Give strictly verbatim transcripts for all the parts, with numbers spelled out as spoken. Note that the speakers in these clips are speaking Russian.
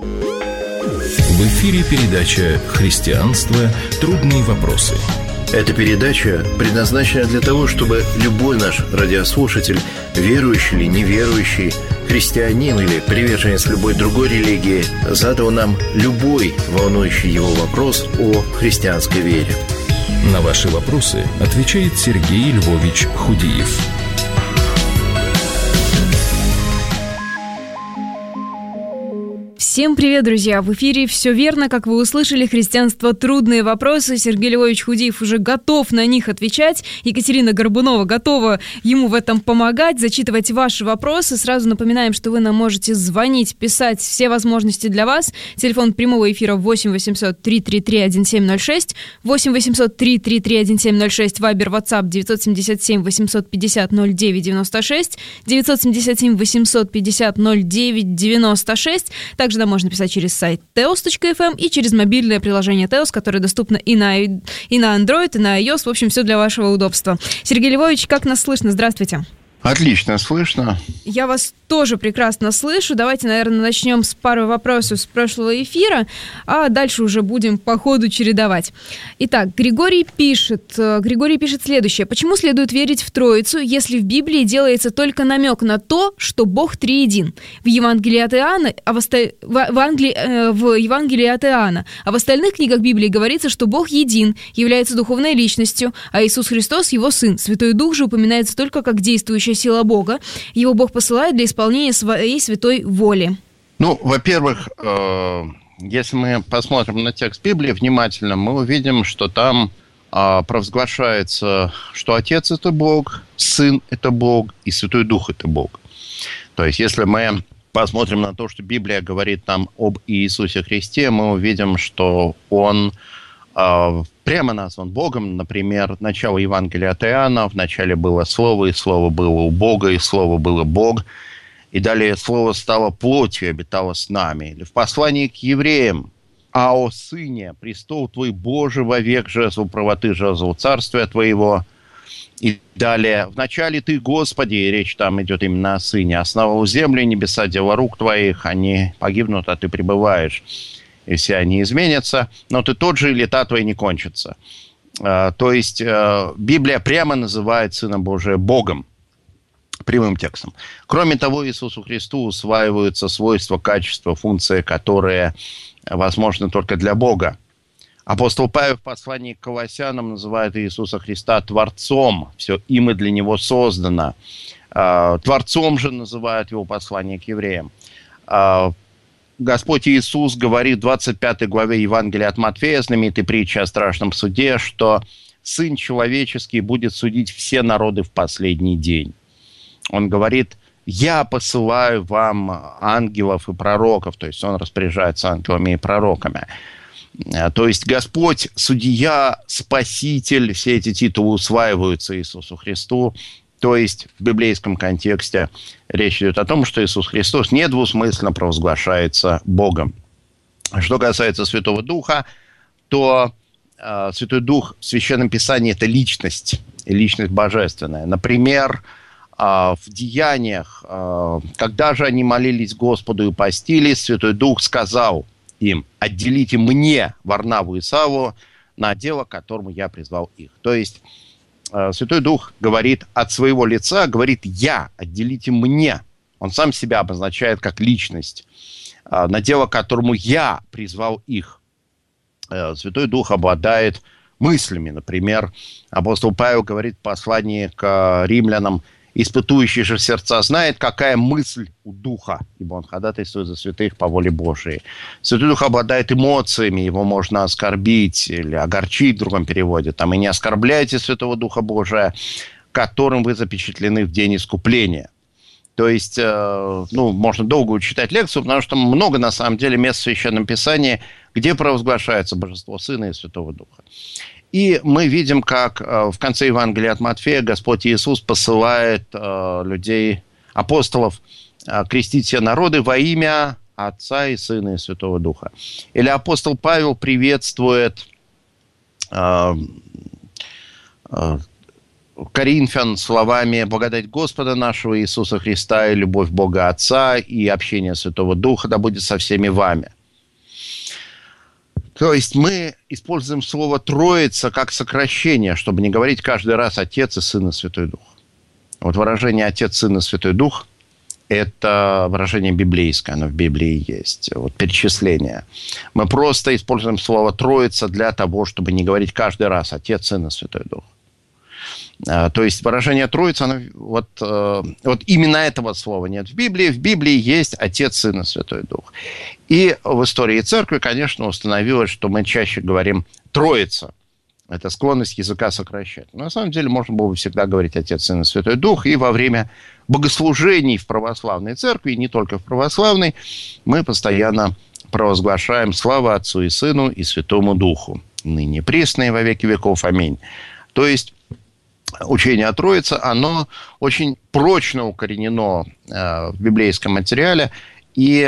В эфире передача «Христианство. Трудные вопросы». Эта передача предназначена для того, чтобы любой наш радиослушатель, верующий или неверующий, христианин или приверженец любой другой религии, задал нам любой волнующий его вопрос о христианской вере. На ваши вопросы отвечает Сергей Львович Худиев. Всем привет, друзья! В эфире «Все верно», как вы услышали, «Христианство. Трудные вопросы». Сергей Львович Худиев уже готов на них отвечать. Екатерина Горбунова готова ему в этом помогать, зачитывать ваши вопросы. Сразу напоминаем, что вы нам можете звонить, писать, все возможности для вас. Телефон прямого эфира восемь восемьсот три три три один семь ноль шесть, восемь восемьсот три три три один семь ноль шесть, Вайбер, Ватсап девять семь семь восемьсот пятьдесят ноль девять девяносто шесть, девять семь семь восемьсот пятьдесят ноль девять девяносто шесть. Также можно писать через сайт теос точка эф эм и через мобильное приложение Теос, которое доступно и на, и на Android, и на iOS. В общем, все для вашего удобства. Сергей Львович, как нас слышно? Здравствуйте. Отлично слышно. Я вас тоже прекрасно слышу. Давайте, наверное, начнем с пары вопросов с прошлого эфира, а дальше уже будем по ходу чередовать. Итак, Григорий пишет, Григорий пишет следующее. Почему следует верить в Троицу, если в Библии делается только намек на то, что Бог триедин? В Евангелии от Иоанна, а в, оста... в, Англии... э, в Евангелии от Иоанна, а в остальных книгах Библии говорится, что Бог един, является духовной личностью, а Иисус Христос его Сын. Святой Дух же упоминается только как действующая сила Бога. Его Бог посылает для исполнения своей святой воли. Ну, во-первых, э, если мы посмотрим на текст Библии внимательно, мы увидим, что там э, провозглашается, что Отец – это Бог, Сын – это Бог и Святой Дух – это Бог. То есть, если мы посмотрим на то, что Библия говорит нам об Иисусе Христе, мы увидим, что Он прямо назван Богом. Например, начало Евангелия от Иоанна. Вначале было Слово, и Слово было у Бога, и Слово было Бог. И далее Слово стало плотью и обитало с нами. Или в послании к евреям. «А о Сыне, престол Твой Божий вовек, жезл правоты, жезл царствия Твоего». И далее «Вначале Ты, Господи», и речь там идет именно о Сыне, «основал землю и небеса, дело рук Твоих, они погибнут, а Ты пребываешь. И все они изменятся, но ты тот же, и лета твои не кончатся». То есть Библия прямо называет Сына Божия Богом, прямым текстом. Кроме того, Иисусу Христу усваиваются свойства, качества, функции, которые возможны только для Бога. Апостол Павел в послании к Колоссянам называет Иисуса Христа Творцом. Все им и для Него создано. Творцом же называют Его послание к евреям. Господь Иисус говорит в двадцать пятой главе Евангелия от Матфея, знаменитой притчи о страшном суде, что Сын Человеческий будет судить все народы в последний день. Он говорит: «Я посылаю вам ангелов и пророков», то есть Он распоряжается ангелами и пророками. То есть Господь, Судья, Спаситель, все эти титулы усваиваются Иисусу Христу. То есть в библейском контексте речь идет о том, что Иисус Христос недвусмысленно провозглашается Богом. Что касается Святого Духа, то э, Святой Дух в Священном Писании – это личность, личность божественная. Например, э, в Деяниях, э, когда же они молились Господу и постились, Святой Дух сказал им: «Отделите мне Варнаву и Савву на дело, к которому я призвал их». То есть Святой Дух говорит от своего лица, говорит: «Я, отделите мне». Он сам себя обозначает как личность, на дело, к которому я призвал их. Святой Дух обладает мыслями. Например, апостол Павел говорит в послании к римлянам: «Испытующий же сердца знает, какая мысль у Духа, ибо он ходатайствует за святых по воле Божией». Святой Дух обладает эмоциями, его можно оскорбить или огорчить в другом переводе. Там: «И не оскорбляйте Святого Духа Божия, которым вы запечатлены в день искупления». То есть, э, ну, можно долго читать лекцию, потому что много, на самом деле, мест в Священном Писании, где провозглашается Божество Сына и Святого Духа. И мы видим, как э, в конце Евангелия от Матфея Господь Иисус посылает э, людей, апостолов, э, крестить все народы во имя Отца и Сына и Святого Духа. Или апостол Павел приветствует э, э, Коринфян словами «Благодать Господа нашего Иисуса Христа и любовь Бога Отца и общение Святого Духа да будет со всеми вами». То есть мы используем слово «Троица» как сокращение, чтобы не говорить каждый раз «Отец и Сын и Святой Дух». Вот выражение «Отец, Сын и Святой Дух» – это выражение библейское, оно в Библии есть, вот перечисление. Мы просто используем слово «Троица» для того, чтобы не говорить каждый раз «Отец, Сын и Святой Дух». То есть выражение «Троица», оно, вот, вот именно этого слова нет в Библии. В Библии есть Отец, Сын и Святой Дух. И в истории Церкви, конечно, установилось, что мы чаще говорим «Троица». Это склонность языка сокращать. Но на самом деле можно было бы всегда говорить Отец, Сын и Святой Дух. И во время богослужений в православной церкви, и не только в православной, мы постоянно провозглашаем «Слава Отцу и Сыну и Святому Духу, ныне присно и во веки веков. Аминь». То есть учение о Троице, оно очень прочно укоренено э, в библейском материале. И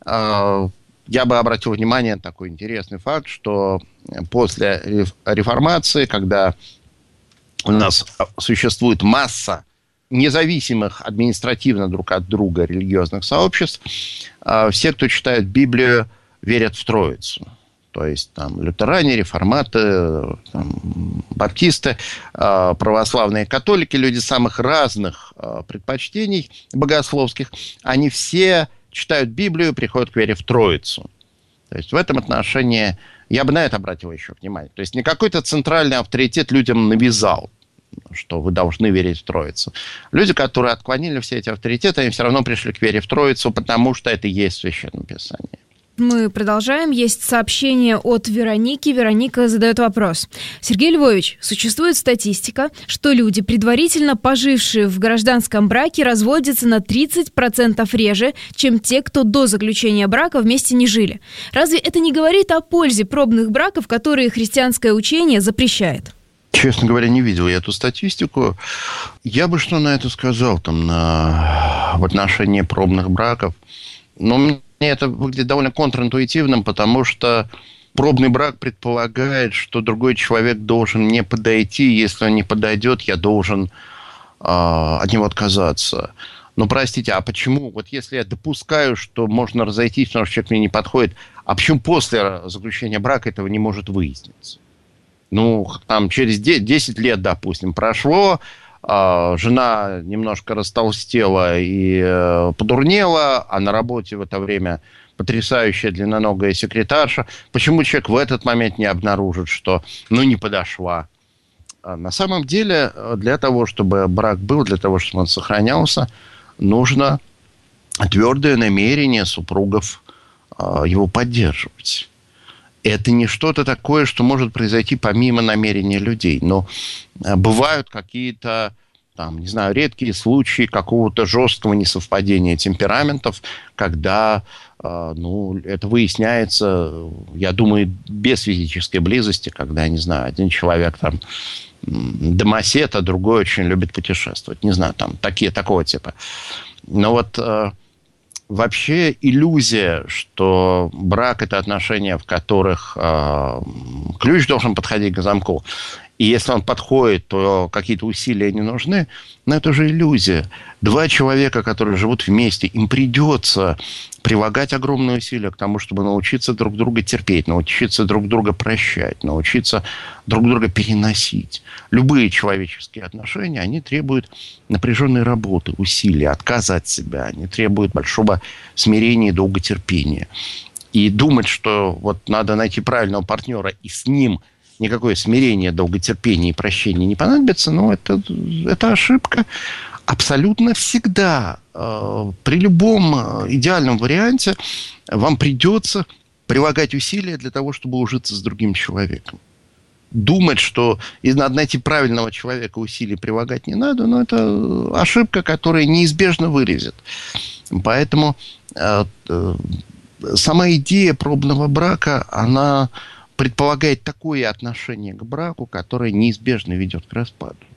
э, я бы обратил внимание на такой интересный факт, что после реформации, когда у нас существует масса независимых административно друг от друга религиозных сообществ, э, все, кто читает Библию, верят в Троицу. То есть там лютеране, реформаты, там, баптисты, э, православные католики, люди самых разных э, предпочтений богословских, они все читают Библию, приходят к вере в Троицу. То есть в этом отношении я бы на это обратил еще внимание. То есть не какой-то центральный авторитет людям навязал, что вы должны верить в Троицу. Люди, которые отклонили все эти авторитеты, они все равно пришли к вере в Троицу, потому что это и есть в Священном Писании. Мы продолжаем. Есть сообщение от Вероники. Вероника задает вопрос. Сергей Львович, существует статистика, что люди, предварительно пожившие в гражданском браке, разводятся на тридцать процентов реже, чем те, кто до заключения брака вместе не жили. Разве это не говорит о пользе пробных браков, которые христианское учение запрещает? Честно говоря, не видел я эту статистику. Я бы что на это сказал, там, на... в отношении пробных браков. Но мне это выглядит довольно контринтуитивным, потому что пробный брак предполагает, что другой человек должен мне подойти. Если он не подойдет, я должен э, от него отказаться. Но, простите, а почему? Вот если я допускаю, что можно разойтись, потому что человек мне не подходит, а почему после заключения брака этого не может выясниться? Ну, там через десять лет, допустим, прошло, жена немножко растолстела и э, подурнела, а на работе в это время потрясающая длинноногая секретарша. Почему человек в этот момент не обнаружит, что ну не подошла? А на самом деле, для того, чтобы брак был, для того, чтобы он сохранялся, нужно твердое намерение супругов э, его поддерживать. Это не что-то такое, что может произойти помимо намерения людей. Но бывают какие-то, там, не знаю, редкие случаи какого-то жесткого несовпадения темпераментов, когда э, ну, это выясняется, я думаю, без физической близости, когда, не знаю, один человек там домосед, а другой очень любит путешествовать. Не знаю, там такие, такого типа. Но вот... Э, Вообще иллюзия, что брак – это отношения, в которых э, ключ должен подходить к замку, и если он подходит, то какие-то усилия не нужны, но это же иллюзия. Два человека, которые живут вместе, им придется прилагать огромные усилия к тому, чтобы научиться друг друга терпеть, научиться друг друга прощать, научиться друг друга переносить. Любые человеческие отношения, они требуют напряженной работы, усилий, отказа от себя. Они требуют большого смирения и долготерпения. И думать, что вот надо найти правильного партнера и с ним никакое смирение, долготерпение и прощение не понадобится, ну, это, это ошибка. Абсолютно всегда, э, при любом идеальном варианте, вам придется прилагать усилия для того, чтобы ужиться с другим человеком. Думать, что надо найти правильного человека, усилий прилагать не надо, но это ошибка, которая неизбежно вылезет. Поэтому э, э, сама идея пробного брака, она предполагает такое отношение к браку, которое неизбежно ведет к распаду.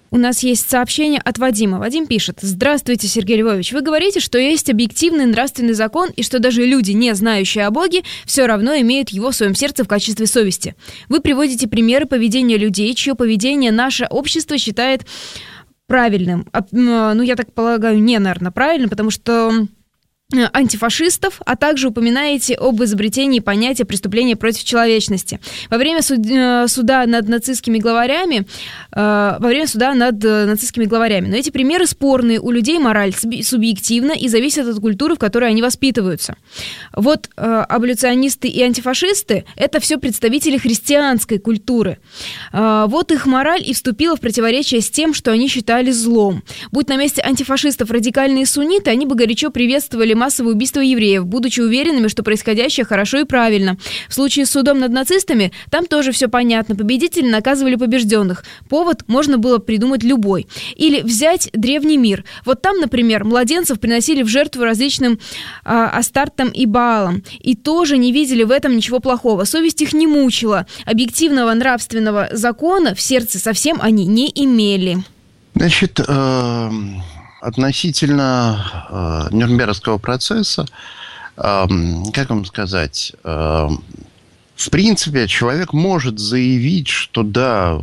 У нас есть сообщение от Вадима. Вадим пишет: «Здравствуйте, Сергей Львович. Вы говорите, что есть объективный нравственный закон и что даже люди, не знающие о Боге, все равно имеют его в своем сердце в качестве совести. Вы приводите примеры поведения людей, чье поведение наше общество считает правильным». Ну, я так полагаю, не, наверное, правильным, потому что антифашистов, а также упоминаете об изобретении понятия преступления против человечности. Во время суд- суда над нацистскими главарями, э, во время суда над нацистскими главарями. Но эти примеры спорные. У людей мораль субъективна и зависит от культуры, в которой они воспитываются. Вот э, аболиционисты и антифашисты – это все представители христианской культуры. Э, вот их мораль и вступила в противоречие с тем, что они считали злом. Будь на месте антифашистов радикальные сунниты, они бы горячо приветствовали массовое убийство евреев, будучи уверенными, что происходящее хорошо и правильно. В случае с судом над нацистами там тоже все понятно. Победители наказывали побежденных. Повод можно было придумать любой. Или взять древний мир. Вот там, например, младенцев приносили в жертву различным э, Астартам и Баалам. И тоже не видели в этом ничего плохого. Совесть их не мучила. Объективного нравственного закона в сердце совсем они не имели. Значит, э... относительно э, Нюрнбергского процесса, э, как вам сказать, э, в принципе, человек может заявить, что да,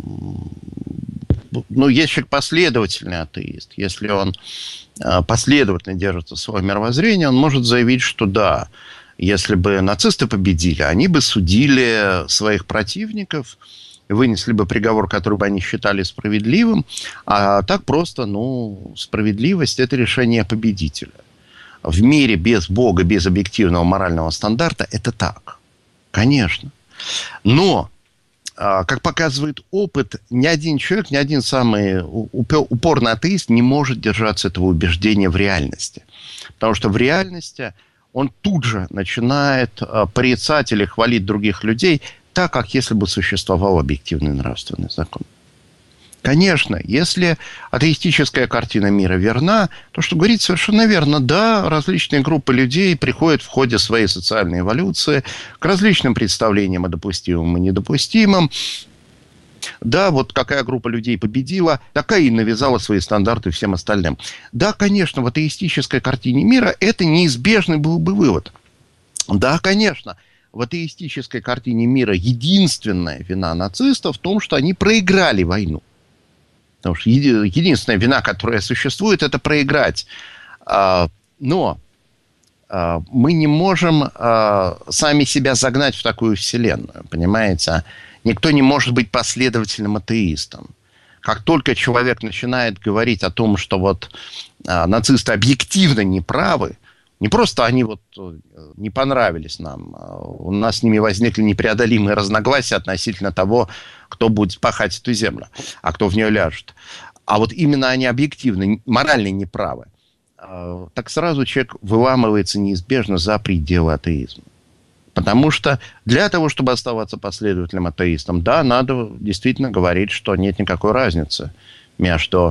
ну, есть человек последовательный атеист, если он э, последовательно держится своего мировоззрения, он может заявить, что да, если бы нацисты победили, они бы судили своих противников, вынесли бы приговор, который бы они считали справедливым, а так просто, ну, справедливость – это решение победителя. В мире без Бога, без объективного морального стандарта это так, конечно. Но, как показывает опыт, ни один человек, ни один самый упорный атеист не может держаться этого убеждения в реальности. Потому что в реальности он тут же начинает порицать или хвалить других людей, так, как если бы существовал объективный нравственный закон. Конечно, если атеистическая картина мира верна, то, что говорит совершенно верно, да, различные группы людей приходят в ходе своей социальной эволюции к различным представлениям о допустимом и недопустимом. Да, вот какая группа людей победила, такая и навязала свои стандарты всем остальным. Да, конечно, в атеистической картине мира это неизбежный был бы вывод. Да, конечно, в атеистической картине мира единственная вина нацистов в том, что они проиграли войну. Потому что еди- единственная вина, которая существует, это проиграть. А, но а, мы не можем а, сами себя загнать в такую вселенную, понимаете? Никто не может быть последовательным атеистом. Как только человек начинает говорить о том, что вот а, нацисты объективно неправы, не просто они вот не понравились нам, у нас с ними возникли непреодолимые разногласия относительно того, кто будет пахать эту землю, а кто в нее ляжет. А вот именно они объективно, морально неправы. Так сразу человек выламывается неизбежно за пределы атеизма. Потому что для того, чтобы оставаться последовательным атеистом, да, надо действительно говорить, что нет никакой разницы между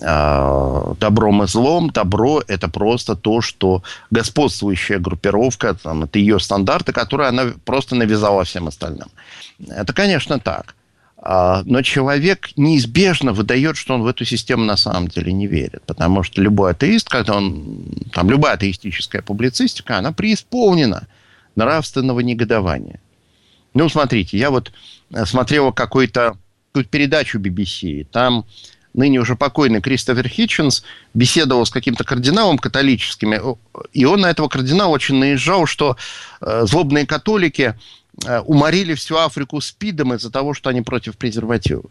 э, добром и злом. Добро – это просто то, что господствующая группировка, там, это ее стандарты, которые она просто навязала всем остальным. Это, конечно, так. А, но человек неизбежно выдает, что он в эту систему на самом деле не верит. Потому что любой атеист, когда он, там, любая атеистическая публицистика, она преисполнена нравственного негодования. Ну, смотрите, я вот смотрел какой-то, какую-то передачу би би си, там ныне уже покойный Кристофер Хитченс беседовал с каким-то кардиналом католическим, и он на этого кардинала очень наезжал, что э, злобные католики э, уморили всю Африку СПИДом из-за того, что они против презервативов.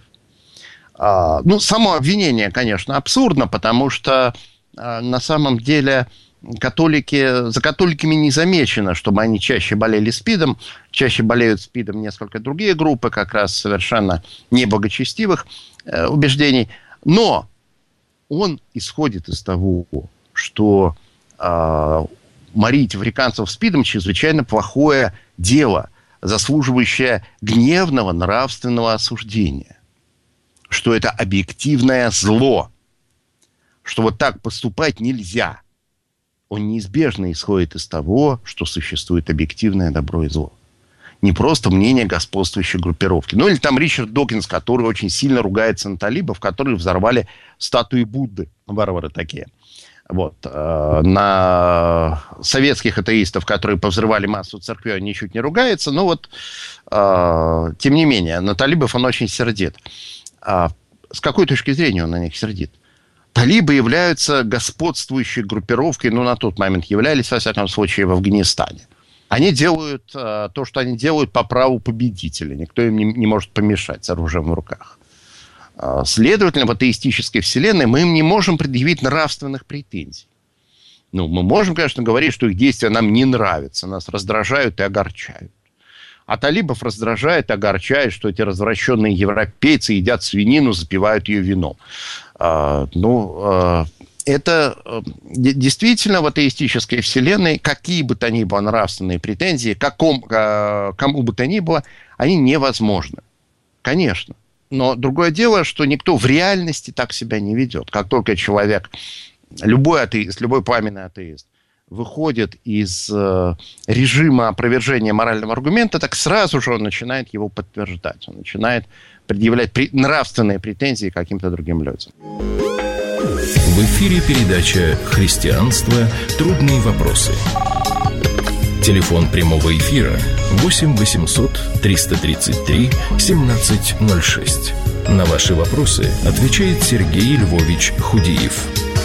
А, ну, само обвинение, конечно, абсурдно, потому что э, на самом деле католики, за католиками не замечено, чтобы они чаще болели СПИДом, чаще болеют СПИДом несколько другие группы, как раз совершенно неблагочестивых э, убеждений. Но он исходит из того, что э, морить африканцев СПИДом чрезвычайно плохое дело, заслуживающее гневного нравственного осуждения. Что это объективное зло. Что вот так поступать нельзя. Он неизбежно исходит из того, что существует объективное добро и зло. не просто мнение господствующей группировки. Ну, или там Ричард Докинс, который очень сильно ругается на талибов, которые взорвали статуи Будды. Варвары такие. Вот. На советских атеистов, которые повзрывали массу церквей, он ничуть не ругается. Но вот, тем не менее, на талибов он очень сердит. С какой точки зрения он на них сердит? Талибы являются господствующей группировкой, ну, на тот момент являлись, во всяком случае, в Афганистане. Они делают э, то, что они делают по праву победителя. Никто им не, не может помешать с оружием в руках. Э, следовательно, в атеистической вселенной мы им не можем предъявить нравственных претензий. Ну, мы можем, конечно, говорить, что их действия нам не нравятся, нас раздражают и огорчают. А талибов раздражает и огорчает, что эти развращенные европейцы едят свинину, запивают ее вином. Э, ну... Э, Это действительно в атеистической вселенной, какие бы то ни было нравственные претензии, каком, кому бы то ни было, они невозможны. Конечно. Но другое дело, что никто в реальности так себя не ведет. Как только человек, любой атеист, любой пламенный атеист, выходит из режима опровержения морального аргумента, так сразу же он начинает его подтверждать. Он начинает предъявлять нравственные претензии каким-то другим людям. В эфире передача «Христианство. Трудные вопросы». Телефон прямого эфира восемь восемьсот триста тридцать три семнадцать ноль шесть. На ваши вопросы отвечает Сергей Львович Худиев.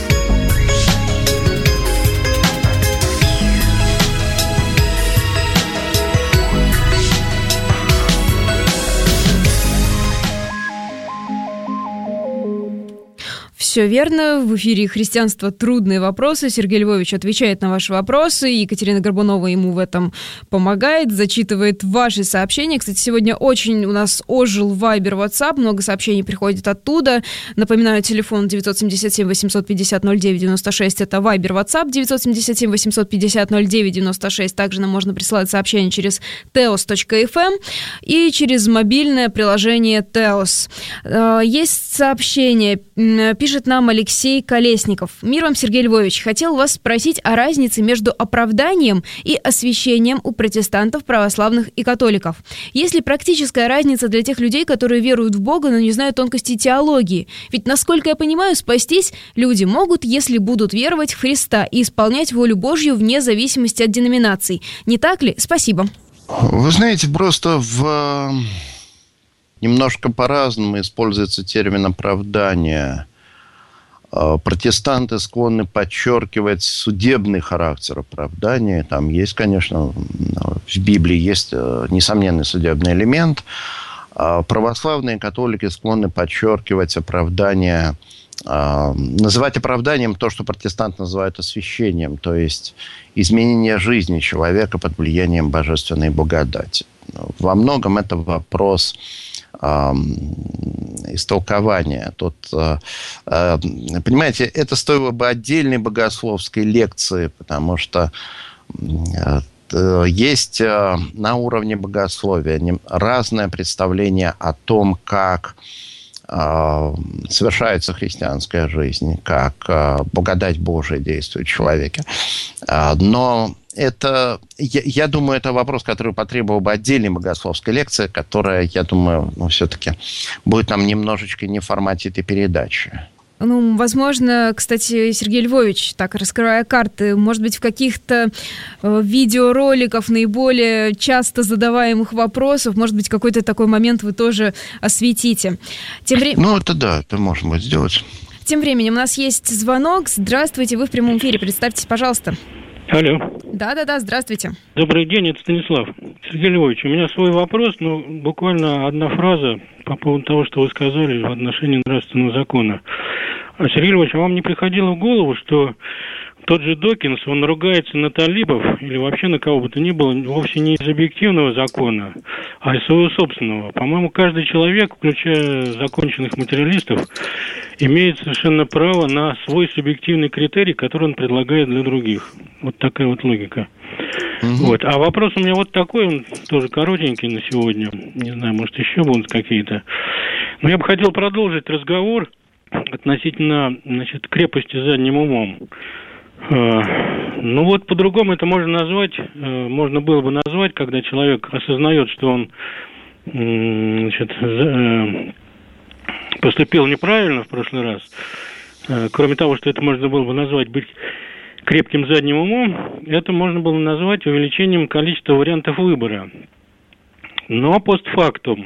Все верно. В эфире «Христианство. Трудные вопросы». Сергей Львович отвечает на ваши вопросы. Екатерина Горбунова ему в этом помогает, зачитывает ваши сообщения. Кстати, сегодня очень у нас ожил Вайбер, WhatsApp. Много сообщений приходит оттуда. Напоминаю, телефон девять семь семь восемь пять ноль ноль девять девять шесть. Это Вайбер, WhatsApp девять семь семь восемь пять ноль девять девять шесть. Также нам можно присылать сообщения через теос точка эф эм и через мобильное приложение Теос. Есть сообщение. Пишет нам Алексей Колесников. Мир вам, Сергей Львович. Хотел вас спросить о разнице между оправданием и освящением у протестантов, православных и католиков. Есть ли практическая разница для тех людей, которые веруют в Бога, но не знают тонкостей теологии? Ведь, насколько я понимаю, спастись люди могут, если будут веровать в Христа и исполнять волю Божью вне зависимости от деноминаций. Не так ли? Спасибо. Вы знаете, просто в... немножко по-разному используется термин «оправдание». Протестанты склонны подчеркивать судебный характер оправдания. Там есть, конечно, в Библии есть несомненный судебный элемент. Православные католики склонны подчеркивать оправдание, называть оправданием то, что протестанты называют освящением, то есть изменение жизни человека под влиянием божественной благодати. Во многом это вопрос истолкования. Тут, понимаете, это стоило бы отдельной богословской лекции, потому что есть на уровне богословия разное представление о том, как совершается христианская жизнь, как благодать Божия действует в человеке. Но это, я, я думаю, это вопрос, который потребовал бы отдельной богословской лекции, которая, я думаю, ну, все-таки будет нам немножечко не в формате этой передачи. Ну, возможно, кстати, Сергей Львович, так, раскрывая карты, может быть, в каких-то э, видеороликах наиболее часто задаваемых вопросов, может быть, какой-то такой момент вы тоже осветите. Тем вре... Ну, это да, это можно будет сделать. Тем временем у нас есть звонок. Здравствуйте, вы в прямом эфире, представьтесь, пожалуйста. Алло. Да-да-да, здравствуйте. Добрый день, это Станислав. Сергей Львович, у меня свой вопрос, но буквально одна фраза по поводу того, что вы сказали в отношении нравственного закона. Сергей Львович, а вам не приходило в голову, что тот же Докинс, он ругается на талибов или вообще на кого бы то ни было вовсе не из объективного закона, а из своего собственного? По-моему, каждый человек, включая законченных материалистов, имеет совершенно право на свой субъективный критерий, который он предлагает для других. Вот такая вот логика. Угу. Вот. А вопрос у меня вот такой, он тоже коротенький на сегодня. Не знаю, может, еще будут какие-то. Но я бы хотел продолжить разговор относительно, значит, крепости задним умом. Ну вот по-другому это можно назвать, можно было бы назвать, когда человек осознает, что он, значит, поступил неправильно в прошлый раз. Кроме того, что это можно было бы назвать быть крепким задним умом, это можно было назвать увеличением количества вариантов выбора. Но постфактум.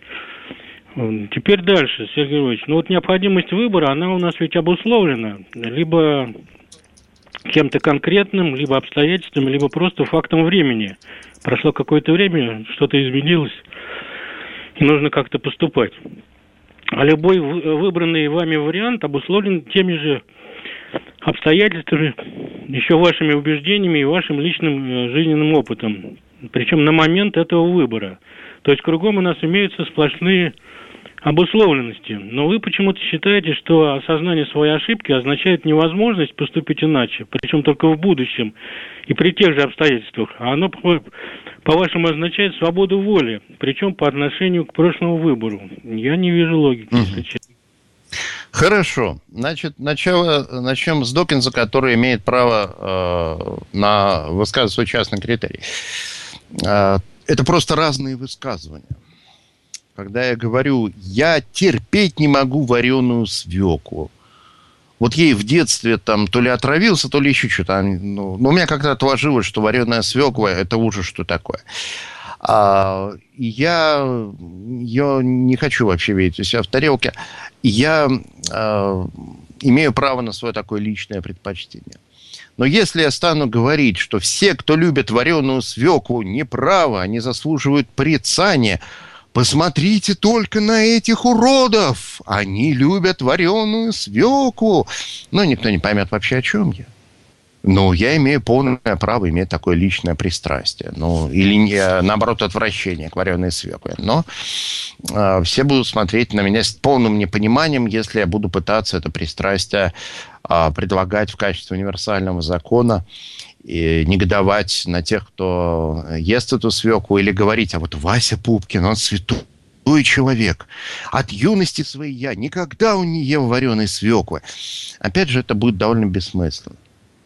Теперь дальше, Сергей Львович. Ну вот необходимость выбора, она у нас ведь обусловлена либо кем-то конкретным, либо обстоятельствами, либо просто фактом времени. Прошло какое-то время, что-то изменилось, и нужно как-то поступать. А любой выбранный вами вариант обусловлен теми же обстоятельствами, еще вашими убеждениями и вашим личным жизненным опытом. Причем на момент этого выбора. То есть кругом у нас имеются сплошные обусловленности. Но вы почему-то считаете, что осознание своей ошибки означает невозможность поступить иначе, причем только в будущем и при тех же обстоятельствах. А оно, по-вашему, означает свободу воли, причем по отношению к прошлому выбору. Я не вижу логики, угу. если честно. Хорошо. Значит, начало, начнем с Докинза, который имеет право э, на высказывать свой частный критерий. Э, это просто разные высказывания. Когда я говорю, я терпеть не могу вареную свеклу. Вот ей в детстве там то ли отравился, то ли еще что-то. Ну, но у меня как-то отложилось, что вареная свекла – это ужас, что такое. А, я, я не хочу вообще видеть у себя в тарелке. Я а, имею право на свое такое личное предпочтение. Но если я стану говорить, что все, кто любит вареную свеклу, неправы, они заслуживают порицания, посмотрите только на этих уродов. Они любят вареную свеклу. Но никто не поймет вообще, о чем я. Ну, я имею полное право иметь такое личное пристрастие. Ну, или, наоборот, отвращение к вареной свекле. Но э, все будут смотреть на меня с полным непониманием, если я буду пытаться это пристрастие э, предлагать в качестве универсального закона и негодовать на тех, кто ест эту свеклу, или говорить, а вот Вася Пупкин, он святой человек. От юности своей я никогда он не ел вареной свеклы. Опять же, это будет довольно бессмысленно.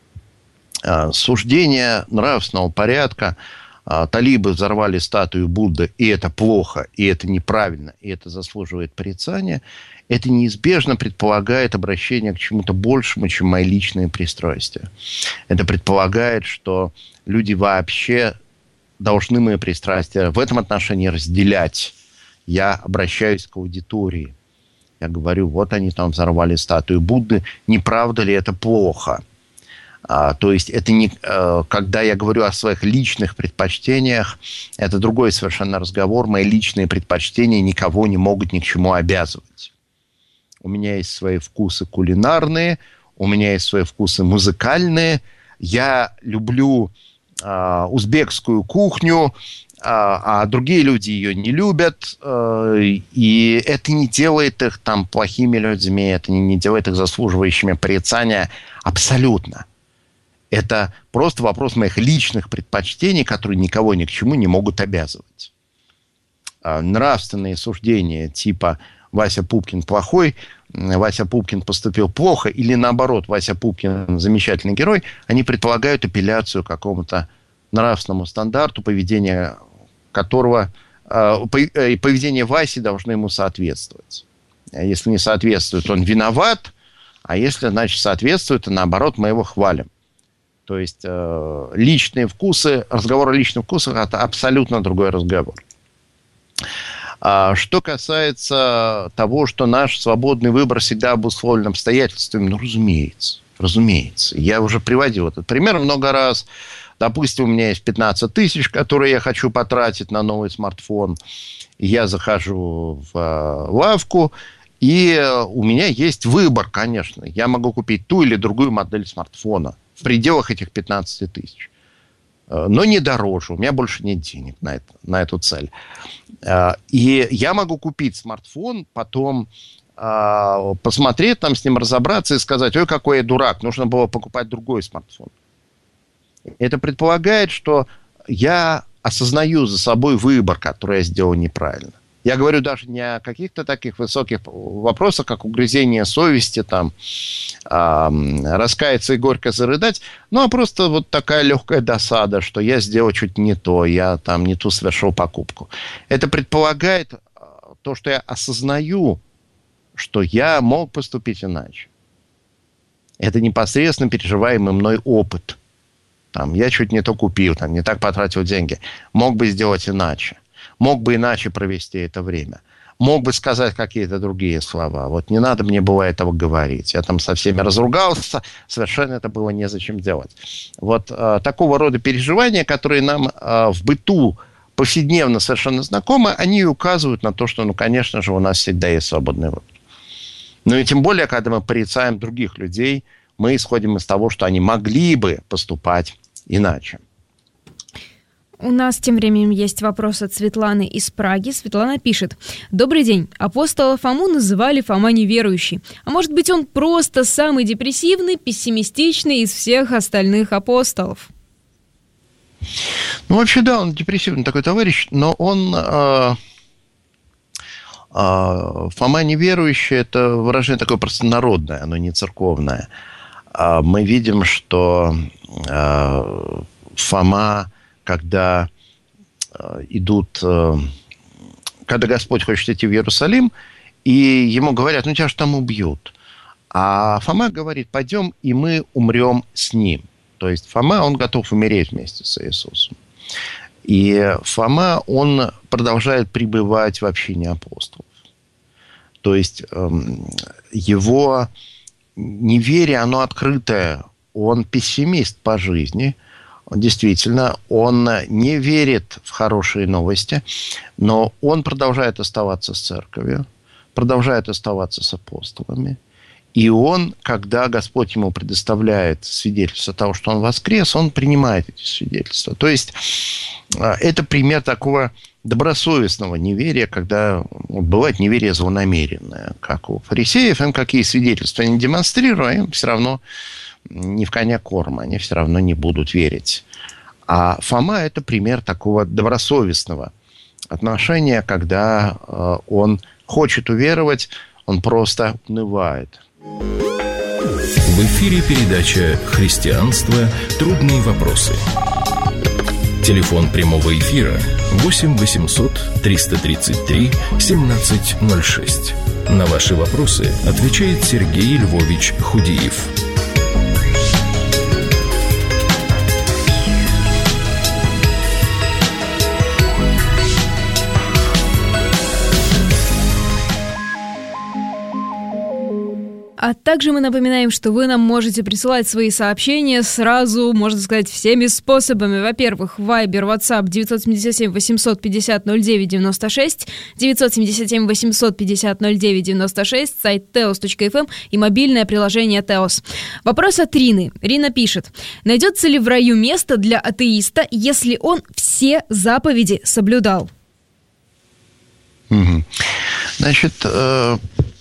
Суждение нравственного порядка, талибы взорвали статую Будды, и это плохо, и это неправильно, и это заслуживает порицания, это неизбежно предполагает обращение к чему-то большему, чем мои личные пристрастия. Это предполагает, что люди вообще должны мои пристрастия в этом отношении разделять. Я обращаюсь к аудитории. Я говорю, вот они там взорвали статую Будды, не правда ли это плохо? А, то есть, это не, а, когда я говорю о своих личных предпочтениях, это другой совершенно разговор. Мои личные предпочтения никого не могут ни к чему обязывать. У меня есть свои вкусы кулинарные, у меня есть свои вкусы музыкальные. Я люблю а, узбекскую кухню, а, а другие люди ее не любят. А, и это не делает их там плохими людьми, это не, не делает их заслуживающими порицания абсолютно. Это просто вопрос моих личных предпочтений, которые никого ни к чему не могут обязывать. Нравственные суждения типа «Вася Пупкин плохой», «Вася Пупкин поступил плохо» или наоборот «Вася Пупкин замечательный герой», они предполагают апелляцию к какому-то нравственному стандарту, поведение которого, поведение Васи должно ему соответствовать. Если не соответствует, он виноват, а если, значит, соответствует, то наоборот мы его хвалим. То есть э, личные вкусы, разговор о личных вкусах – это абсолютно другой разговор. А что касается того, что наш свободный выбор всегда обусловлен обстоятельствами, ну, разумеется, разумеется. Я уже приводил этот пример много раз. Допустим, у меня есть пятнадцать тысяч, которые я хочу потратить на новый смартфон. Я захожу в э, лавку, и у меня есть выбор, конечно. Я могу купить ту или другую модель смартфона в пределах этих пятнадцати тысяч. Но не дороже. У меня больше нет денег на, это, на эту цель. И я могу купить смартфон, потом посмотреть, там с ним разобраться и сказать, ой, какой я дурак, нужно было покупать другой смартфон. Это предполагает, что я осознаю за собой выбор, который я сделал неправильно. Я Я говорю даже не о каких-то таких высоких вопросах, как угрызение совести, там, э, раскаяться и горько зарыдать, ну, а просто вот такая легкая досада, что я сделал чуть не то, я там не ту совершил покупку. Это предполагает то, что я осознаю, что я мог поступить иначе. Это непосредственно переживаемый мной опыт. Там, я чуть не то купил, там, не так потратил деньги. Мог бы сделать иначе. Мог бы иначе провести это время. Мог бы сказать какие-то другие слова. Вот не надо мне было этого говорить. Я там со всеми разругался. Совершенно это было незачем делать. Вот э, такого рода переживания, которые нам э, в быту повседневно совершенно знакомы, они указывают на то, что, ну, конечно же, у нас всегда есть свободный выбор. Ну и тем более, когда мы порицаем других людей, мы исходим из того, что они могли бы поступать иначе. У нас тем временем есть вопрос от Светланы из Праги. Светлана пишет. Добрый день. Апостола Фому называли Фома неверующий. А может быть, он просто самый депрессивный, пессимистичный из всех остальных апостолов? Ну, вообще, да, он депрессивный такой товарищ, но он... Э, э, Фома неверующий – это выражение такое простонародное, оно не церковное. Э, мы видим, что э, Фома, когда э, идут... Э, когда Господь хочет идти в Иерусалим, и ему говорят, ну, тебя же там убьют. А Фома говорит, пойдем, и мы умрем с ним. То есть Фома, он готов умереть вместе с Иисусом. И Фома, он продолжает пребывать в общине апостолов. То есть его неверие, оно открытое. Он пессимист по жизни. Действительно, он не верит в хорошие новости, но он продолжает оставаться с церковью, продолжает оставаться с апостолами. И он, когда Господь ему предоставляет свидетельство того, что он воскрес, он принимает эти свидетельства. То есть это пример такого добросовестного неверия, когда бывает неверие злонамеренное, как у фарисеев. Им какие свидетельства они демонстрируют, им все равно не в коня корма, они все равно не будут верить. А Фома – это пример такого добросовестного отношения, когда он хочет уверовать, он просто унывает. В эфире передача «Христианство. Трудные вопросы». Телефон прямого эфира восемь восемьсот триста тридцать три семнадцать ноль шесть. На ваши вопросы отвечает Сергей Львович Худиев. А также мы напоминаем, что вы нам можете присылать свои сообщения сразу, можно сказать, всеми способами. Во-первых, Viber, WhatsApp девять семь семь восемьсот пятьдесят ноль девять девяносто шесть, девять семь семь восемьсот пятьдесят ноль девять девяносто шесть, сайт теос точка эф эм и мобильное приложение Теос. Вопрос от Рины. Рина пишет. Найдется ли в раю место для атеиста, если он все заповеди соблюдал? Угу. Значит... Э...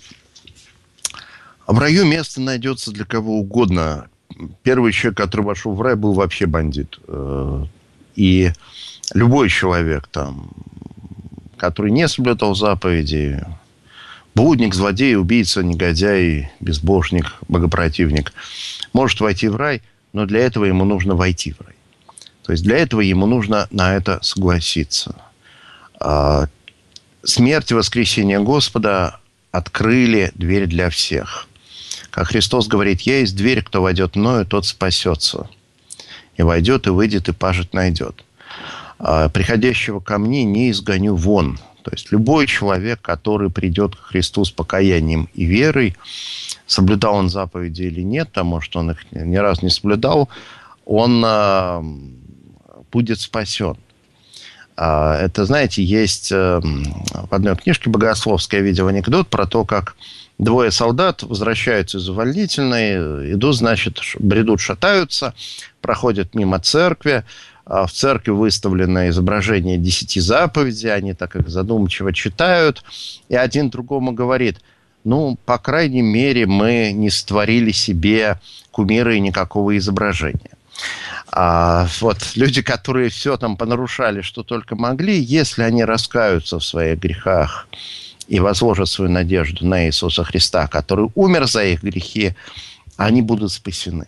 В раю место найдется для кого угодно. Первый человек, который вошел в рай, был вообще бандит. И любой человек, там, который не соблюдал заповеди, блудник, злодей, убийца, негодяй, безбожник, богопротивник, может войти в рай, но для этого ему нужно войти в рай. То есть для этого ему нужно на это согласиться. Смерть и воскресение Господа открыли дверь для всех. Как Христос говорит, я есть дверь, кто войдет мною, тот спасется. И войдет, и выйдет, и пажить найдет. А приходящего ко мне не изгоню вон. То есть любой человек, который придет к Христу с покаянием и верой, соблюдал он заповеди или нет, а может, он их ни разу не соблюдал, он а, будет спасен. А, это, знаете, есть а, в одной книжке богословской, я видел анекдот про то, как двое солдат возвращаются из увольнительной, идут, значит, бредут, шатаются, проходят мимо церкви. В церкви выставлено изображение десяти заповедей, они так их задумчиво читают. И один другому говорит, ну, по крайней мере, мы не створили себе кумира и никакого изображения. А вот люди, которые все там понарушали, что только могли, если они раскаются в своих грехах и возложат свою надежду на Иисуса Христа, который умер за их грехи, они будут спасены.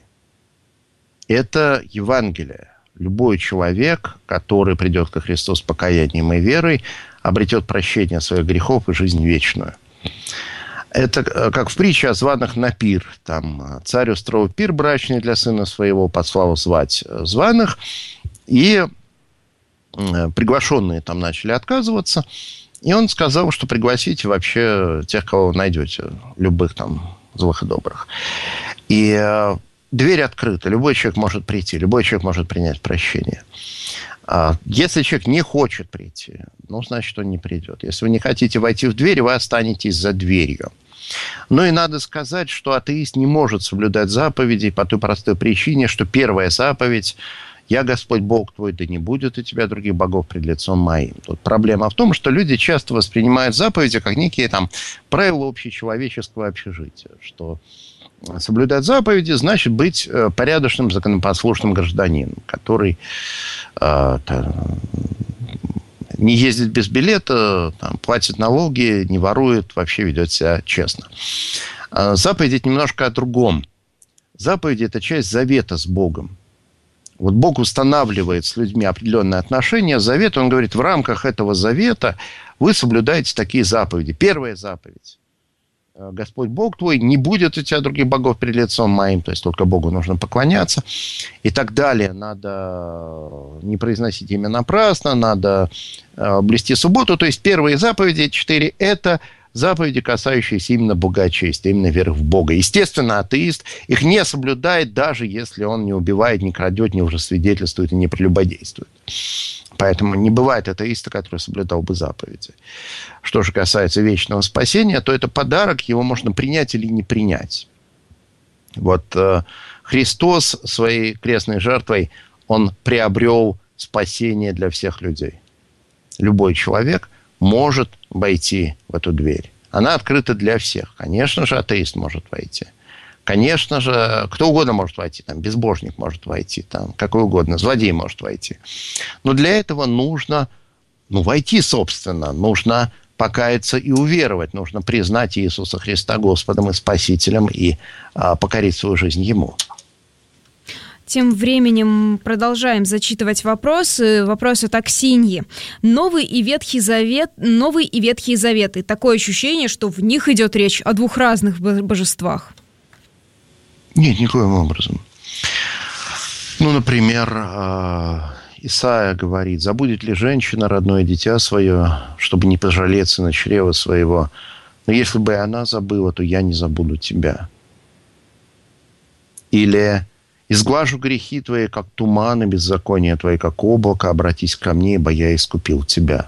Это Евангелие. Любой человек, который придет ко Христу с покаянием и верой, обретет прощение своих грехов и жизнь вечную. Это как в притче о званых на пир. Там царь устроил пир брачный для сына своего, послал звать званых, и приглашенные там начали отказываться. И он сказал, что пригласите вообще тех, кого вы найдете, любых там злых и добрых. И дверь открыта, любой человек может прийти, любой человек может принять прощение. Если человек не хочет прийти, ну, значит, он не придет. Если вы не хотите войти в дверь, вы останетесь за дверью. Ну, и надо сказать, что атеист не может соблюдать заповеди по той простой причине, что первая заповедь «Я, Господь Бог твой, да не будет у тебя других богов пред лицом моим». Тут проблема в том, что люди часто воспринимают заповеди как некие там правила общечеловеческого общежития, что соблюдать заповеди значит быть порядочным, законопослушным гражданином, который э, там, не ездит без билета, там, платит налоги, не ворует, вообще ведет себя честно. Заповеди – это немножко о другом. Заповеди – это часть завета с Богом. Вот Бог устанавливает с людьми определенные отношения. Завет, он говорит, в рамках этого завета вы соблюдаете такие заповеди. Первая заповедь. Господь Бог твой, не будет у тебя других богов перед лицом моим, то есть только Богу нужно поклоняться и так далее. Надо не произносить имя напрасно, надо блюсти субботу. То есть первые заповеди, четыре, это заповеди, касающиеся именно богочестия, именно веры в Бога. Естественно, атеист их не соблюдает, даже если он не убивает, не крадет, не лжесвидетельствует и не прелюбодействует. Поэтому не бывает атеиста, который соблюдал бы заповеди. Что же касается вечного спасения, то это подарок, его можно принять или не принять. Вот э, Христос своей крестной жертвой, он приобрел спасение для всех людей. Любой человек может войти в эту дверь. Она открыта для всех. Конечно же, атеист может войти. Конечно же, кто угодно может войти. Там, безбожник может войти. Там, какой угодно. Злодей может войти. Но для этого нужно ну, войти, собственно. Нужно покаяться и уверовать. Нужно признать Иисуса Христа Господом и Спасителем и а, покорить свою жизнь Ему. Тем временем продолжаем зачитывать вопросы. Вопрос от Аксиньи. Новый и Ветхий Завет, Новый и Ветхий Заветы. Такое ощущение, что в них идет речь о двух разных божествах. Нет, никоим образом. Ну, например, Исаия говорит, забудет ли женщина родное дитя свое, чтобы не пожалеть сына чрева своего. Но если бы и она забыла, то я не забуду тебя. Или изглажу грехи твои, как туман, и беззакония твои, как облако, обратись ко мне, ибо я искупил тебя.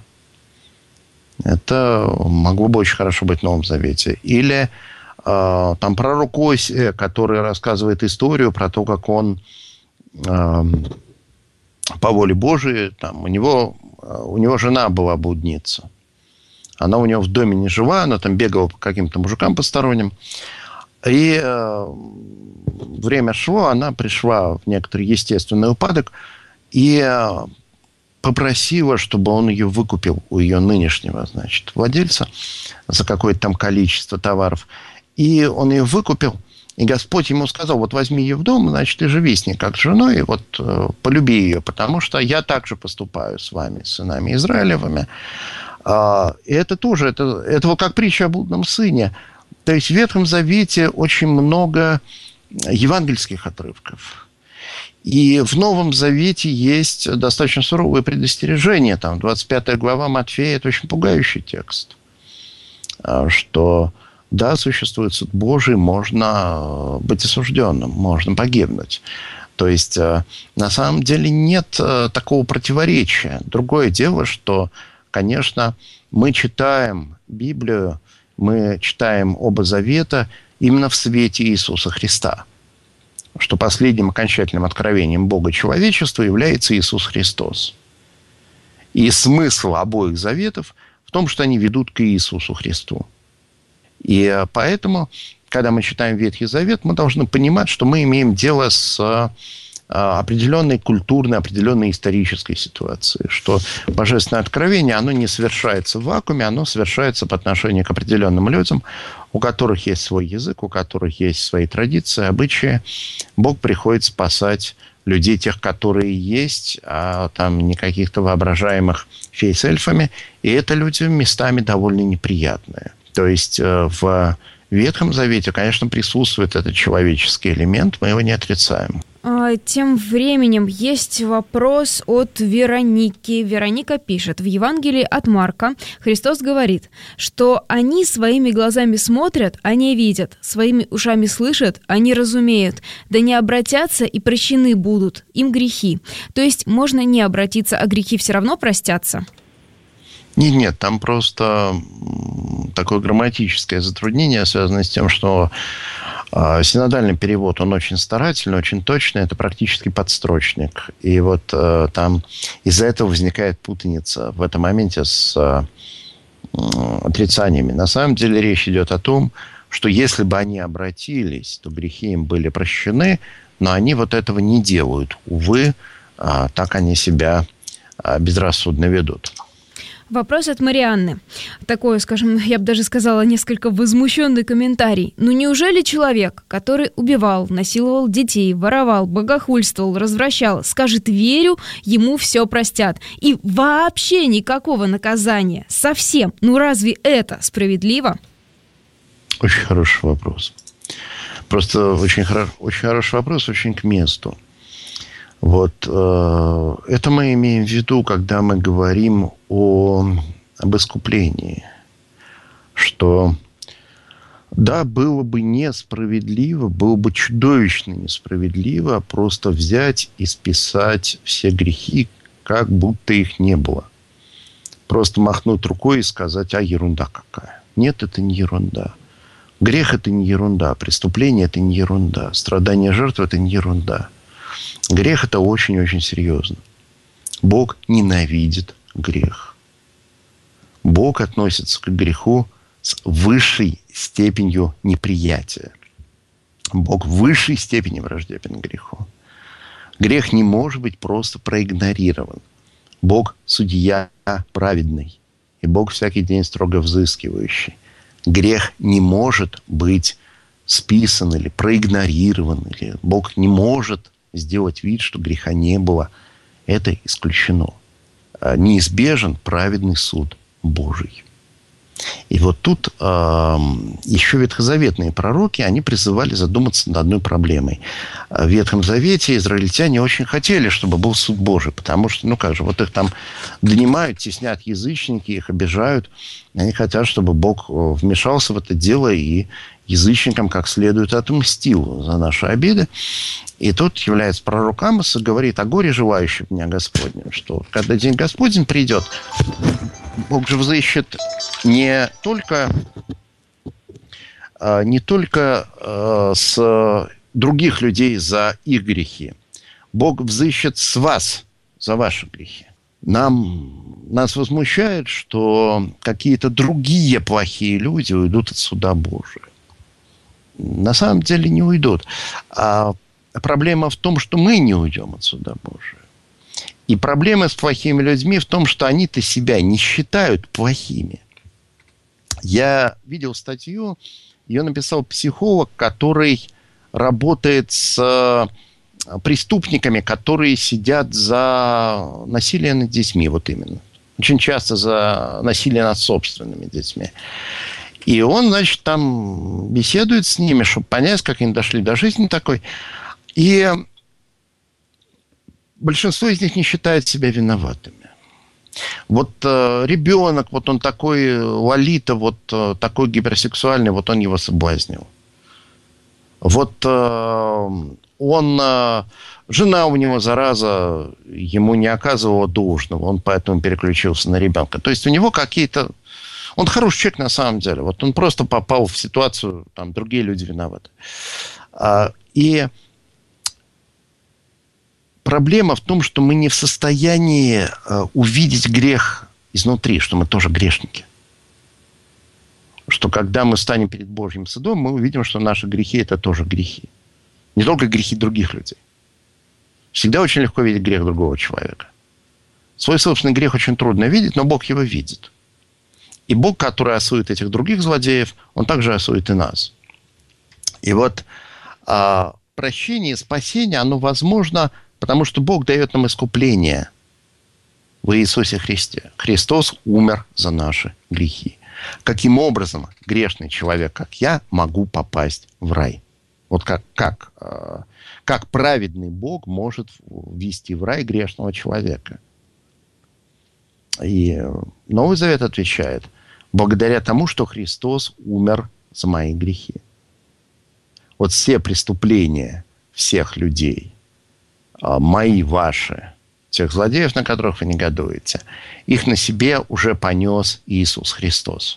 Это могло бы очень хорошо быть в Новом Завете. Или э, там пророк Осия, который рассказывает историю про то, как он э, по воле Божией, там, у него, у него жена была блудница. Она у него в доме не жила, она там бегала по каким-то мужикам посторонним. И э, время шло, она пришла в некоторый естественный упадок и э, попросила, чтобы он ее выкупил у ее нынешнего, значит, владельца за какое-то там количество товаров. И он ее выкупил, и Господь ему сказал, вот возьми ее в дом, значит, и живи с ней как с женой, и вот э, полюби ее, потому что я также поступаю с вами, с сынами Израилевыми. Э, и это тоже, это, это вот как притча о блудном сыне. То есть в Ветхом Завете очень много евангельских отрывков. И в Новом Завете есть достаточно суровые предостережения. Там двадцать пятая глава Матфея – это очень пугающий текст. Что, да, существует суд Божий, можно быть осужденным, можно погибнуть. То есть, на самом деле, нет такого противоречия. Другое дело, что, конечно, мы читаем Библию, мы читаем оба завета именно в свете Иисуса Христа. Что последним окончательным откровением Бога человечества является Иисус Христос. И смысл обоих заветов в том, что они ведут к Иисусу Христу. И поэтому, когда мы читаем Ветхий Завет, мы должны понимать, что мы имеем дело с определенной культурной, определенной исторической ситуации, что божественное откровение, оно не совершается в вакууме, оно совершается по отношению к определенным людям, у которых есть свой язык, у которых есть свои традиции, обычаи. Бог приходит спасать людей, тех, которые есть, а там не каких-то воображаемых фей с эльфами. И это люди местами довольно неприятные. То есть в Ветхом Завете, конечно, присутствует этот человеческий элемент, мы его не отрицаем. Тем временем есть вопрос от Вероники. Вероника пишет: в Евангелии от Марка Христос говорит, что они своими глазами смотрят, а не видят, своими ушами слышат, а не разумеют, да не обратятся и прощены будут им грехи. То есть можно не обратиться, а грехи все равно простятся? Нет, нет, там просто такое грамматическое затруднение, связанное с тем, что синодальный перевод, он очень старательный, очень точный, это практически подстрочник. И вот э, там из-за этого возникает путаница в этом моменте с э, отрицаниями. На самом деле речь идет о том, что если бы они обратились, то грехи им были прощены, но они вот этого не делают. Увы, э, так они себя э, безрассудно ведут. Вопрос от Марианны. Такой, скажем, я бы даже сказала, несколько возмущенный комментарий. Ну неужели человек, который убивал, насиловал детей, воровал, богохульствовал, развращал, скажет «верю», ему все простят? И вообще никакого наказания. Совсем. Ну разве это справедливо? Очень хороший вопрос. Просто очень, хоро- очень хороший вопрос, очень к месту. Вот э, это мы имеем в виду, когда мы говорим о, об искуплении. Что, да, было бы несправедливо, было бы чудовищно несправедливо просто взять и списать все грехи, как будто их не было. Просто махнуть рукой и сказать: а ерунда какая. Нет, это не ерунда. Грех – это не ерунда. Преступление – это не ерунда. Страдание жертвы – это не ерунда. Грех – это очень-очень серьезно. Бог ненавидит грех. Бог относится к греху с высшей степенью неприятия. Бог в высшей степени враждебен греху. Грех не может быть просто проигнорирован. Бог – судья праведный. И Бог всякий день строго взыскивающий. Грех не может быть списан или проигнорирован. Или Бог не может сделать вид, что греха не было. Это исключено. Неизбежен праведный суд Божий. И вот тут э, еще ветхозаветные пророки, они призывали задуматься над одной проблемой. В Ветхом Завете израильтяне очень хотели, чтобы был суд Божий, потому что, ну как же, вот их там донимают, теснят язычники, их обижают. Они хотят, чтобы Бог вмешался в это дело и язычникам как следует отмстил за наши обиды. И тут является пророк Амос и говорит: о горе желающем дня Господня, что когда день Господень придет, Бог же взыщет не только, не только с других людей за их грехи. Бог взыщет с вас за ваши грехи. Нам, нас возмущает, что какие-то другие плохие люди уйдут от суда Божия. На самом деле не уйдут. А проблема в том, что мы не уйдем от суда Божия. И проблема с плохими людьми в том, что они-то себя не считают плохими. Я видел статью, ее написал психолог, который работает с преступниками, которые сидят за насилие над детьми, вот именно. Очень часто за насилие над собственными детьми. И он, значит, там беседует с ними, чтобы понять, как они дошли до жизни такой. И большинство из них не считает себя виноватыми. Вот э, ребенок, вот он такой лолита, вот э, такой гиперсексуальный, вот он его соблазнил. Вот э, он, э, жена у него, зараза, ему не оказывала должного, он поэтому переключился на ребенка. То есть у него какие-то... Он хороший человек на самом деле. Вот он просто попал в ситуацию, там другие люди виноваты. А, и проблема в том, что мы не в состоянии а, увидеть грех изнутри, что мы тоже грешники. Что когда мы станем перед Божьим судом, мы увидим, что наши грехи – это тоже грехи. Не только грехи других людей. Всегда очень легко видеть грех другого человека. Свой собственный грех очень трудно видеть, но Бог его видит. И Бог, который осудит этих других злодеев, Он также осудит и нас. И вот а, прощение, спасение, оно возможно, потому что Бог дает нам искупление в Иисусе Христе. Христос умер за наши грехи. Каким образом грешный человек, как я, могу попасть в рай? Вот как, как, как праведный Бог может ввести в рай грешного человека? И Новый Завет отвечает: благодаря тому, что Христос умер за мои грехи. Вот все преступления всех людей, мои, ваши, тех злодеев, на которых вы негодуете, их на себе уже понес Иисус Христос.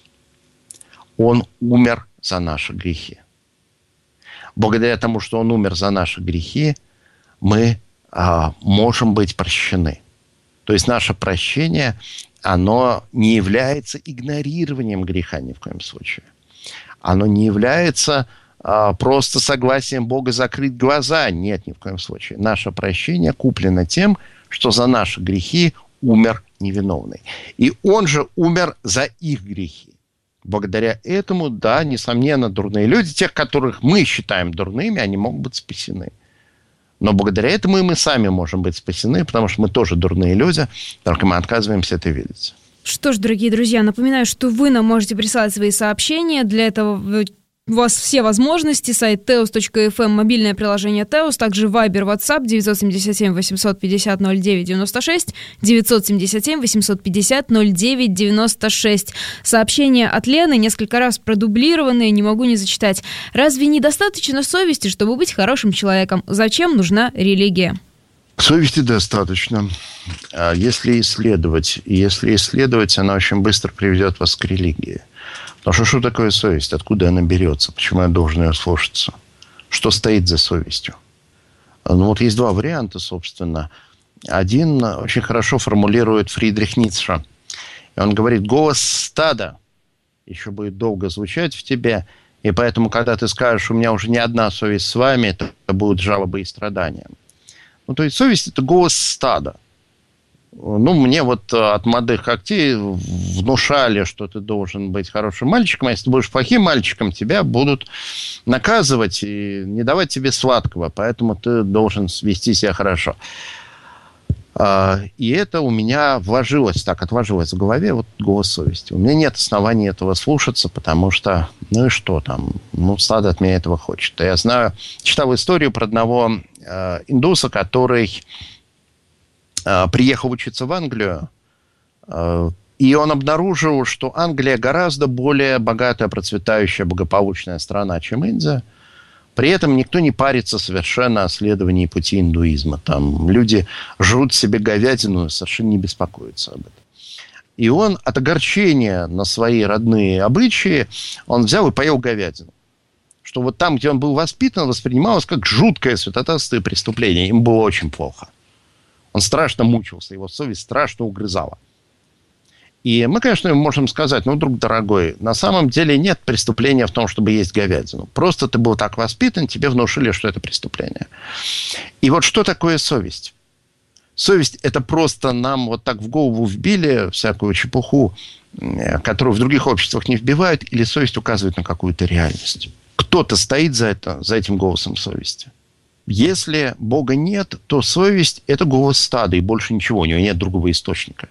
Он умер за наши грехи. Благодаря тому, что Он умер за наши грехи, мы а, можем быть прощены. То есть наше прощение, оно не является игнорированием греха ни в коем случае. Оно не является а, просто согласием Бога закрыть глаза. Нет, ни в коем случае. Наше прощение куплено тем, что за наши грехи умер невиновный. И Он же умер за их грехи. Благодаря этому, да, несомненно, дурные люди, тех, которых мы считаем дурными, они могут быть спасены. Но благодаря этому и мы сами можем быть спасены, потому что мы тоже дурные люди, только мы отказываемся это видеть. Что ж, дорогие друзья, напоминаю, что вы нам можете присылать свои сообщения. Для этого у вас все возможности. Сайт теос точка эф эм, мобильное приложение Теос, также Viber, WhatsApp девять семь семь восемьсот пятьдесят ноль девять девяносто шесть, девять семь семь восемьсот пятьдесят ноль девять девяносто шесть. Сообщения от Лены, несколько раз продублированные, не могу не зачитать. Разве недостаточно совести, чтобы быть хорошим человеком? Зачем нужна религия? Совести достаточно. Если исследовать, если исследовать, она очень быстро приведет вас к религии. Потому что что такое совесть? Откуда она берется? Почему я должен ее слушаться? Что стоит за совестью? Ну, вот есть два варианта, собственно. Один очень хорошо формулирует Фридрих Ницше. И он говорит: голос стада еще будет долго звучать в тебе, и поэтому, когда ты скажешь: у меня уже не одна совесть с вами, это будут жалобы и страдания. Ну, то есть совесть – это голос стада. Ну, мне вот от молодых когтей внушали, что ты должен быть хорошим мальчиком, а если ты будешь плохим мальчиком, тебя будут наказывать и не давать тебе сладкого, поэтому ты должен вести себя хорошо. И это у меня вложилось, так отложилось в голове, вот голос совести. У меня нет оснований этого слушаться, потому что, ну и что там, ну, стадо от меня этого хочет. Я знаю, читал историю про одного э, индуса, который э, приехал учиться в Англию, э, и он обнаружил, что Англия гораздо более богатая, процветающая, благополучная страна, чем Индия. При этом никто не парится совершенно о следовании пути индуизма. Там люди жрут себе говядину и совершенно не беспокоятся об этом. И он от огорчения на свои родные обычаи, он взял и поел говядину. Что вот там, где он был воспитан, воспринималось как жуткое святотатство и преступление. Им было очень плохо. Он страшно мучился, его совесть страшно угрызала. И мы, конечно, можем сказать: ну, друг дорогой, на самом деле нет преступления в том, чтобы есть говядину. Просто ты был так воспитан, тебе внушили, что это преступление. И вот что такое совесть? Совесть – это просто нам вот так в голову вбили всякую чепуху, которую в других обществах не вбивают, или совесть указывает на какую-то реальность. Кто-то стоит за, это, за этим голосом совести. Если Бога нет, то совесть – это голос стада, и больше ничего, у него нет другого источника.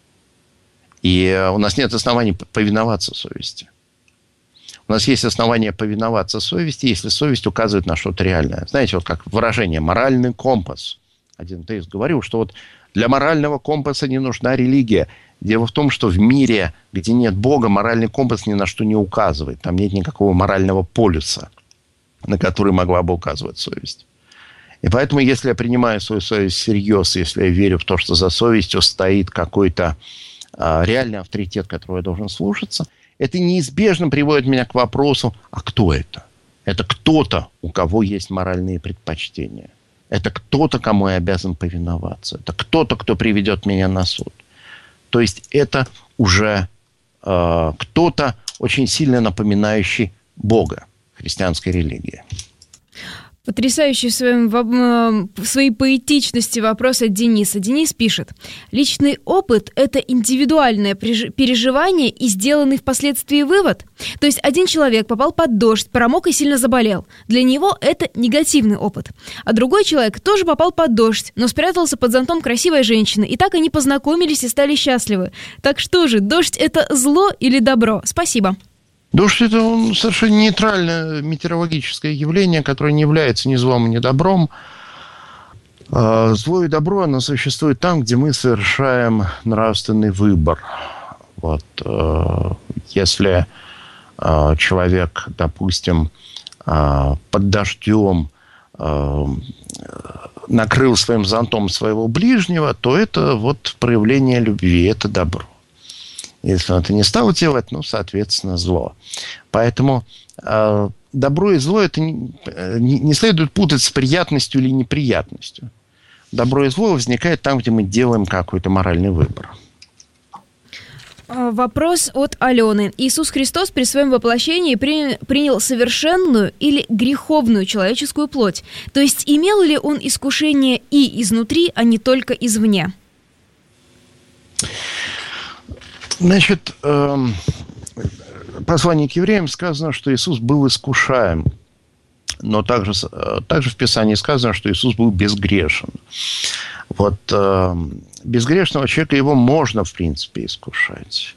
И у нас нет оснований повиноваться совести. У нас есть основания повиноваться совести, если совесть указывает на что-то реальное. Знаете, вот как выражение «моральный компас». Один атеист говорил, что вот для морального компаса не нужна религия. Дело в том, что в мире, где нет Бога, моральный компас ни на что не указывает. Там нет никакого морального полюса, на который могла бы указывать совесть. И поэтому, если я принимаю свою совесть всерьез, если я верю в то, что за совестью стоит какой-то реальный авторитет, которого я должен слушаться, это неизбежно приводит меня к вопросу: а кто это? Это кто-то, у кого есть моральные предпочтения. Это кто-то, кому я обязан повиноваться. Это кто-то, кто приведет меня на суд. То есть это уже э, кто-то, очень сильно напоминающий Бога христианской религии. Потрясающий в, своем, в своей поэтичности вопрос от Дениса. Денис пишет: личный опыт – это индивидуальное переживание и сделанный впоследствии вывод. То есть один человек попал под дождь, промок и сильно заболел. Для него это негативный опыт. А другой человек тоже попал под дождь, но спрятался под зонтом красивой женщины. И так они познакомились и стали счастливы. Так что же, дождь – это зло или добро? Спасибо. Дождь – это совершенно нейтральное метеорологическое явление, которое не является ни злом, ни добром. Зло и добро, оно существует там, где мы совершаем нравственный выбор. Вот, если человек, допустим, под дождем накрыл своим зонтом своего ближнего, то это вот проявление любви, это добро. Если он это не стал делать, ну, соответственно, зло. Поэтому э, добро и зло это не, не, не следует путать с приятностью или неприятностью. Добро и зло возникает там, где мы делаем какой-то моральный выбор. Вопрос от Алены. Иисус Христос при своем воплощении принял, принял совершенную или греховную человеческую плоть? То есть имел ли он искушение и изнутри, а не только извне? Значит, в послании к евреям сказано, что Иисус был искушаем. Но также, также в Писании сказано, что Иисус был безгрешен. Вот безгрешного человека его можно, в принципе, искушать.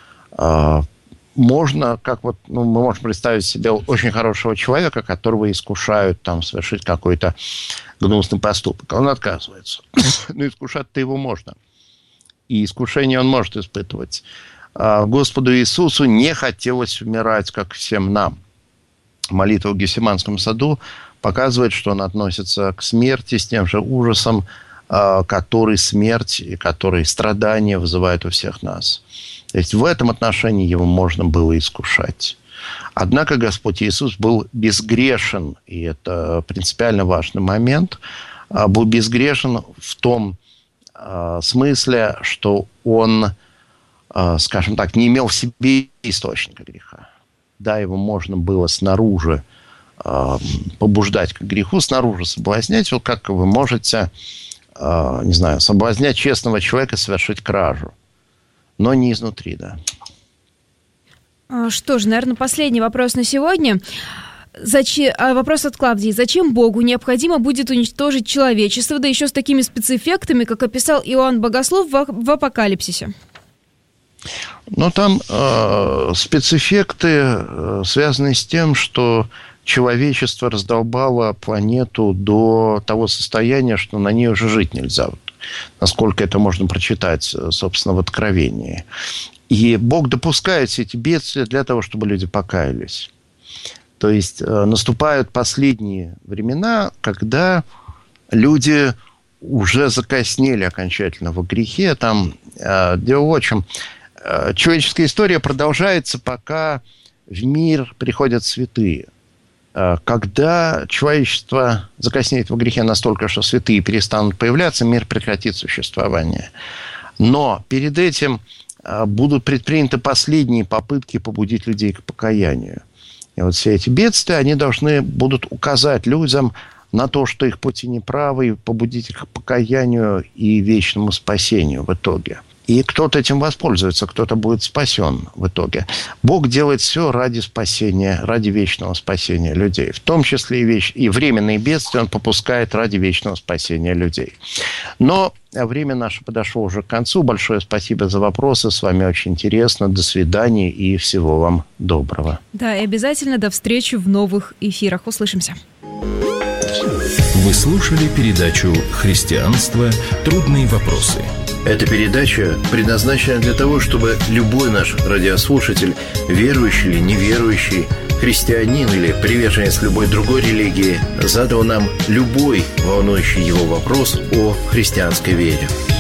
Можно, как вот, ну, мы можем представить себе очень хорошего человека, которого искушают там совершить какой-то гнусный поступок. Он отказывается. Но искушать-то его можно. И искушение он может испытывать. Господу Иисусу не хотелось умирать, как всем нам. Молитва в Гефсиманском саду показывает, что он относится к смерти с тем же ужасом, который смерть и который страдания вызывают у всех нас. То есть в этом отношении его можно было искушать. Однако Господь Иисус был безгрешен, и это принципиально важный момент, был безгрешен в том смысле, что он, скажем так, не имел в себе источника греха. Да, его можно было снаружи побуждать к греху, снаружи соблазнять. Вот как вы можете, не знаю, соблазнять честного человека совершить кражу, но не изнутри, да. Что ж, наверное, последний вопрос на сегодня. Зачем, вопрос от Клавдии. Зачем Богу необходимо будет уничтожить человечество, да еще с такими спецэффектами, как описал Иоанн Богослов в, в Апокалипсисе? Ну, там э, спецэффекты э, связаны с тем, что человечество раздолбало планету до того состояния, что на ней уже жить нельзя. Вот, насколько это можно прочитать, собственно, в Откровении. И Бог допускает все эти бедствия для того, чтобы люди покаялись. То есть наступают последние времена, когда люди уже закоснели окончательно во грехе. Там дело в чем. Человеческая история продолжается, пока в мир приходят святые. Когда человечество закоснеет во грехе настолько, что святые перестанут появляться, мир прекратит существование. Но перед этим будут предприняты последние попытки побудить людей к покаянию. И вот все эти бедствия, они должны будут указать людям на то, что их пути неправы, и побудить их к покаянию и вечному спасению в итоге. И кто-то этим воспользуется, кто-то будет спасен в итоге. Бог делает все ради спасения, ради вечного спасения людей. В том числе и, веч... и временные бедствия он попускает ради вечного спасения людей. Но время наше подошло уже к концу. Большое спасибо за вопросы. С вами очень интересно. До свидания и всего вам доброго. Да, и обязательно до встречи в новых эфирах. Услышимся. Вы слушали передачу «Христианство. Трудные вопросы». Эта передача предназначена для того, чтобы любой наш радиослушатель, верующий или неверующий, христианин или приверженец любой другой религии, задал нам любой волнующий его вопрос о христианской вере.